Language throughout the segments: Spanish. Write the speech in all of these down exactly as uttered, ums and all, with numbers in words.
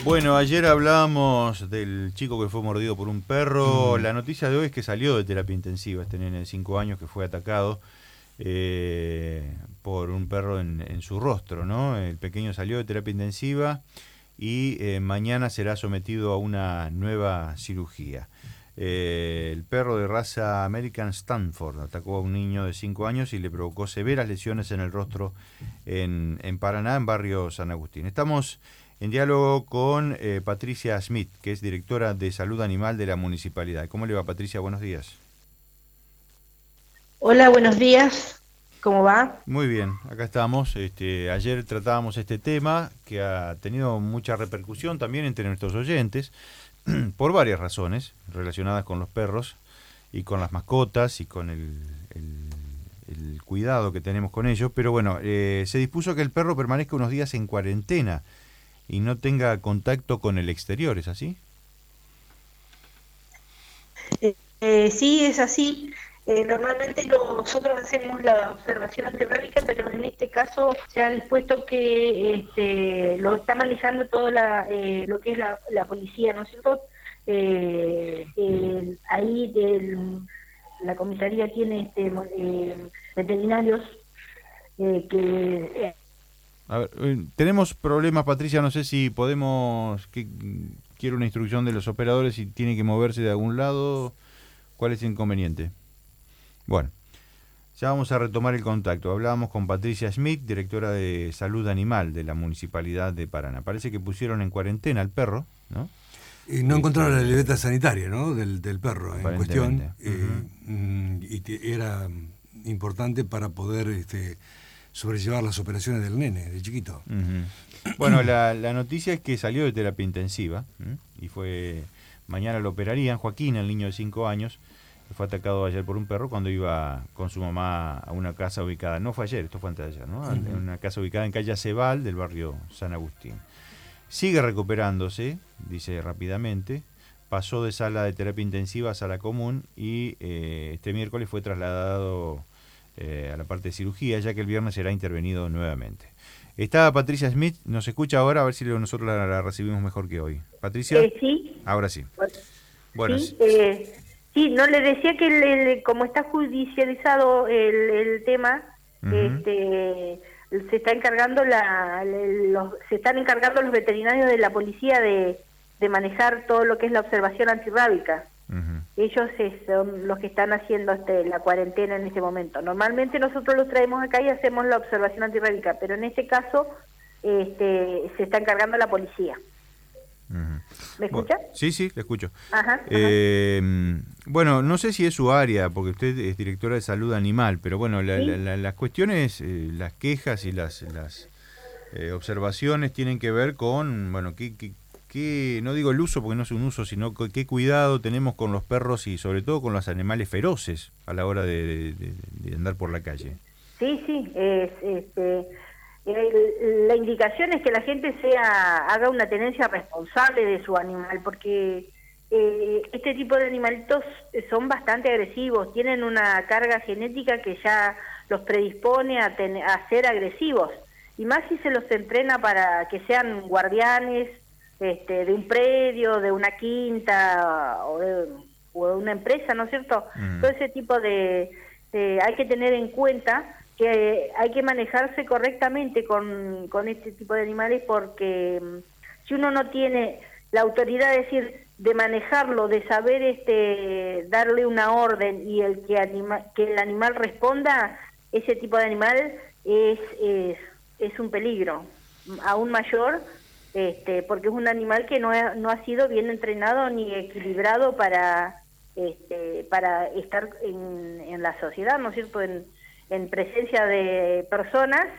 Bueno, ayer hablábamos del chico que fue mordido por un perro. Mm. La noticia de hoy es que salió de terapia intensiva, este nene de cinco años que fue atacado eh, por un perro en, en su rostro, ¿no? El pequeño salió de terapia intensiva y eh, mañana será sometido a una nueva cirugía. Eh, el perro de raza American Stanford atacó a un niño de cinco años y le provocó severas lesiones en el rostro en, en Paraná, en barrio San Agustín. Estamos en diálogo con eh, Patricia Smith, que es directora de Salud Animal de la Municipalidad. ¿Cómo le va, Patricia? Buenos días. Hola, buenos días. ¿Cómo va? Muy bien, acá estamos. Este, ayer tratábamos este tema que ha tenido mucha repercusión también entre nuestros oyentes, por varias razones relacionadas con los perros y con las mascotas y con el, el, el cuidado que tenemos con ellos. Pero bueno, eh, se dispuso que el perro permanezca unos días en cuarentena y no tenga contacto con el exterior, ¿es así? Eh, eh, sí, es así. Eh, normalmente nosotros hacemos la observación antirrábica, pero en este caso se ha dispuesto que este, lo está manejando todo la, eh, lo que es la, la policía, ¿no es cierto? Eh, eh, ahí el, la comisaría tiene este, eh, veterinarios eh, que... Eh, A ver, eh, tenemos problemas, Patricia, no sé si podemos, que quiero una instrucción de los operadores si tiene que moverse de algún lado, ¿cuál es el inconveniente? Bueno, ya vamos a retomar el contacto. Hablábamos con Patricia Smith, directora de Salud Animal de la Municipalidad de Paraná. Parece que pusieron en cuarentena al perro, ¿no? Y no encontraron la libreta sanitaria, ¿no? Del, del perro en cuestión. Uh-huh. eh, y te, era importante para poder este, sobrellevar las operaciones del nene, de chiquito. Uh-huh. Bueno, la, la noticia es que salió de terapia intensiva, ¿eh? Y fue, mañana lo operarían. Joaquín, el niño de cinco años, fue atacado ayer por un perro cuando iba con su mamá a una casa ubicada, no fue ayer, esto fue antes de ayer, ¿no? Uh-huh. En una casa ubicada en calle Aceval del barrio San Agustín. Sigue recuperándose, dice rápidamente, pasó de sala de terapia intensiva a sala común y eh, este miércoles fue trasladado eh, a la parte de cirugía, ya que el viernes será intervenido nuevamente. Está Patricia Smith, nos escucha ahora, a ver si nosotros la, la recibimos mejor que hoy. Patricia. Eh, sí. Ahora sí. Bueno. Sí, eh, sí, no le decía que el, el, como está judicializado el, el tema, uh-huh. este, se está encargando la, los, se están encargando los veterinarios de la policía de, de manejar todo lo que es la observación antirrábica. Uh-huh. Ellos son los que están haciendo este, la cuarentena en este momento. Normalmente nosotros los traemos acá y hacemos la observación antirrábica, pero en este caso este, se está encargando la policía. Uh-huh. ¿Me escucha? Bueno, sí, sí, le escucho. Ajá, ajá. Eh, bueno, no sé si es su área, porque usted es directora de Salud Animal, pero bueno, la, ¿sí? la, la, las cuestiones, eh, las quejas y las, las eh, observaciones tienen que ver con, bueno, qué, qué, qué, no digo el uso porque no es un uso, sino qué cuidado tenemos con los perros y sobre todo con los animales feroces a la hora de, de, de andar por la calle. Sí, sí, es, este... El, la indicación es que la gente sea haga una tenencia responsable de su animal, porque eh, este tipo de animalitos son bastante agresivos, tienen una carga genética que ya los predispone a, ten, a ser agresivos, y más si se los entrena para que sean guardianes este, de un predio, de una quinta o de, o de una empresa, ¿no es cierto? Mm. Todo ese tipo de... Eh, hay que tener en cuenta que hay que manejarse correctamente con, con este tipo de animales, porque um, si uno no tiene la autoridad, es decir, de manejarlo, de saber este darle una orden y el que anima, que el animal responda, ese tipo de animal es es, es un peligro aún mayor, este porque es un animal que no ha, no ha sido bien entrenado ni equilibrado para este para estar en, en la sociedad, ¿no es cierto?, en en presencia de personas,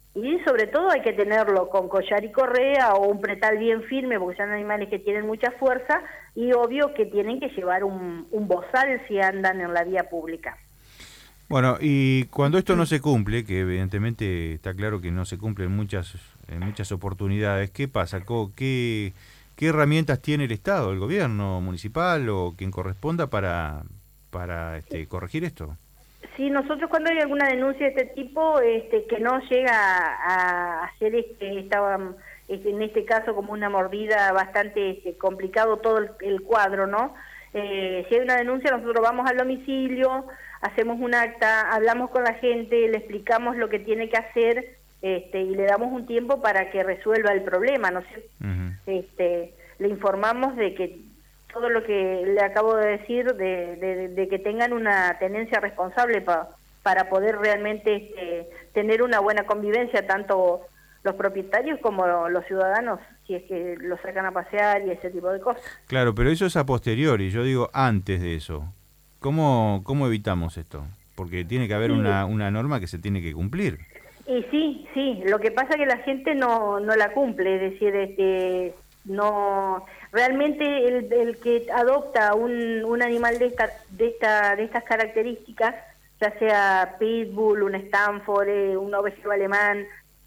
y sobre todo hay que tenerlo con collar y correa o un pretal bien firme, porque son animales que tienen mucha fuerza, y obvio que tienen que llevar un, un bozal si andan en la vía pública. Bueno, y cuando esto no se cumple, que evidentemente está claro que no se cumple en muchas, en muchas oportunidades, ¿qué pasa? ¿Qué, qué herramientas tiene el Estado, el gobierno municipal o quien corresponda para, para este, corregir esto? Sí, nosotros cuando hay alguna denuncia de este tipo, este, que no llega a, a hacer este, esta, es en este caso como una mordida bastante este, complicado todo el, el cuadro, ¿no? Eh, si hay una denuncia, nosotros vamos al domicilio, hacemos un acta, hablamos con la gente, le explicamos lo que tiene que hacer este, y le damos un tiempo para que resuelva el problema, ¿no sé? Uh-huh. Este, le informamos de que todo lo que le acabo de decir, de, de, de que tengan una tenencia responsable pa, para poder realmente este, tener una buena convivencia, tanto los propietarios como los ciudadanos, si es que lo sacan a pasear y ese tipo de cosas. Claro, pero eso es a posteriori, yo digo antes de eso. ¿Cómo, cómo evitamos esto? Porque tiene que haber sí. una, una norma que se tiene que cumplir. Y sí, sí, lo que pasa es que la gente no, no la cumple, es decir, este, no realmente el, el que adopta un, un animal de, esta, de, esta, de estas características, ya sea pitbull, un Stanford, eh, un ovejero alemán,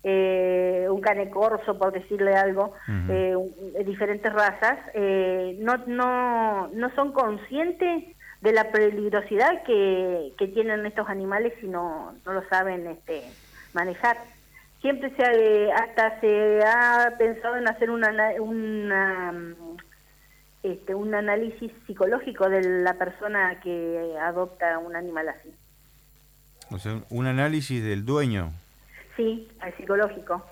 eh, un cane corso, por decirle algo, uh-huh. eh, un, diferentes razas, eh, no, no, no son conscientes de la peligrosidad que, que tienen estos animales si no, no lo saben este, manejar. Siempre se ha, hasta se ha pensado en hacer una, una, este, un análisis psicológico de la persona que adopta un animal así. O sea, un análisis del dueño. Sí, al psicológico.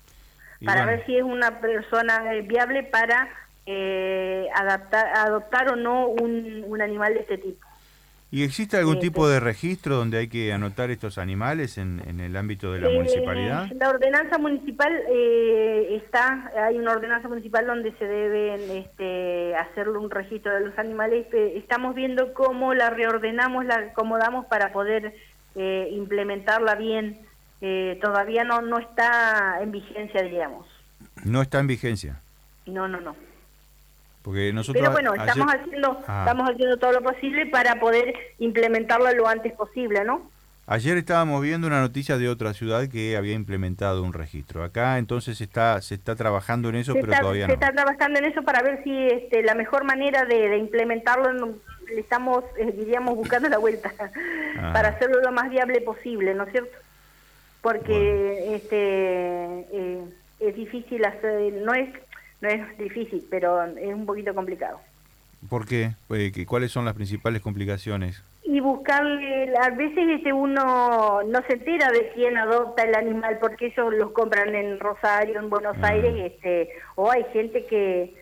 Y para bueno. ver si es una persona viable para eh, adaptar, adoptar o no un, un animal de este tipo. ¿Y existe algún este, tipo de registro donde hay que anotar estos animales en, en el ámbito de la eh, municipalidad? La ordenanza municipal eh, está, hay una ordenanza municipal donde se deben este, hacerle un registro de los animales. Estamos viendo cómo la reordenamos, la acomodamos para poder eh, implementarla bien. Eh, todavía no no está en vigencia, diríamos. No está en vigencia. No, no, no. Porque nosotros Pero bueno, ayer... estamos haciendo ah. estamos haciendo todo lo posible para poder implementarlo lo antes posible, ¿no? Ayer estábamos viendo una noticia de otra ciudad que había implementado un registro. Acá entonces está se está trabajando en eso, se pero está, todavía se no. Se está trabajando en eso para ver si este, la mejor manera de, de implementarlo, le estamos, eh, diríamos, buscando la vuelta ah. para hacerlo lo más viable posible, ¿no es cierto? Porque bueno. este eh, es difícil hacer, no es no es difícil, pero es un poquito complicado. ¿Por qué? ¿Cuáles son las principales complicaciones? Y buscarle, a veces este uno no se entera de quién adopta el animal, porque ellos los compran en Rosario, en Buenos uh-huh. Aires, este, o hay gente que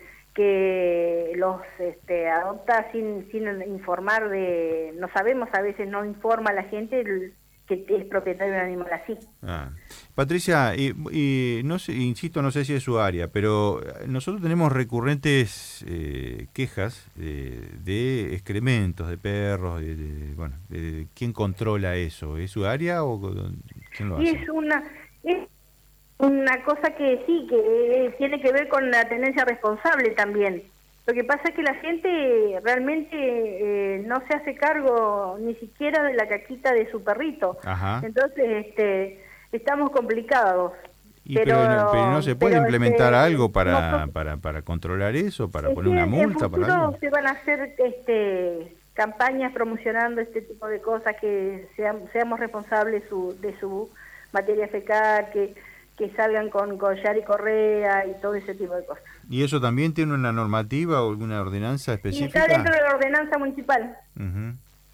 que los este, adopta sin sin informar de, no sabemos, a veces no informa a la gente el, que es propietario de un animal así. Ah. Patricia, y, y no sé, insisto, no sé si es su área, pero nosotros tenemos recurrentes eh, quejas eh, de excrementos de perros, de, de, bueno, de, ¿quién controla eso? ¿Es su área o quién lo hace? Y es una es una cosa que sí, que tiene que ver con la tenencia responsable también. Lo que pasa es que la gente realmente eh, no se hace cargo ni siquiera de la caquita de su perrito. Ajá. Entonces, este, estamos complicados. Y pero, pero, no, pero no se puede implementar este, algo para, nosotros, para para controlar eso, para poner una multa, en para algo. Se van a hacer este, campañas promocionando este tipo de cosas, que seamos, seamos responsables su, de su materia fecal, que que salgan con collar y correa y todo ese tipo de cosas. ¿Y eso también tiene una normativa o alguna ordenanza específica? Y está dentro de la ordenanza municipal. Uh-huh.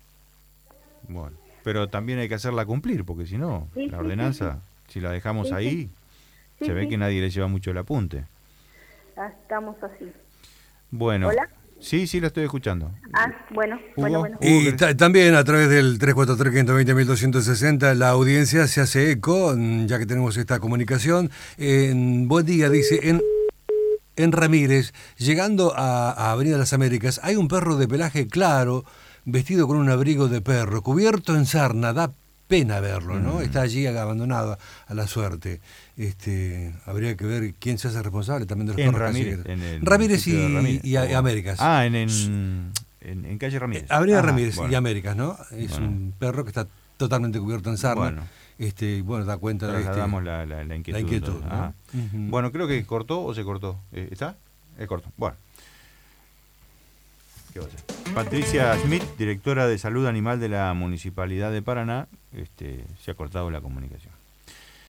Bueno, pero también hay que hacerla cumplir, porque si no, sí, la ordenanza, sí, sí. si la dejamos sí, ahí, sí. se sí, ve sí. que nadie le lleva mucho el apunte. Ah, estamos así. Bueno. ¿Hola? Sí, sí, lo estoy escuchando. Ah, bueno, bueno, bueno. Y ta- también a través del tres cuatro tres, uno dos cero, uno dos seis cero, la audiencia se hace eco, ya que tenemos esta comunicación. En, buen día, dice, en, en Ramírez, llegando a, a Avenida Las Américas, hay un perro de pelaje claro, vestido con un abrigo de perro, cubierto en sarna, da pena verlo, ¿no? Mm. Está allí abandonado a la suerte. Este, habría que ver quién se hace responsable también de los en perros Ramírez, en el Ramírez y, Ramírez. y, y Américas. Ah, en, en, en, en calle Ramírez. Avenida ah, Ramírez bueno. y Américas, ¿no? Es bueno. un perro que está totalmente cubierto en sarna. Bueno, este, bueno da cuenta de este, la, la, la inquietud. La inquietud ¿no? uh-huh. Bueno, creo que cortó o se cortó. ¿Está? Es corto. Bueno. ¿Qué va a hacer? Patricia Schmidt, directora de Salud Animal de la Municipalidad de Paraná, este, se ha cortado la comunicación.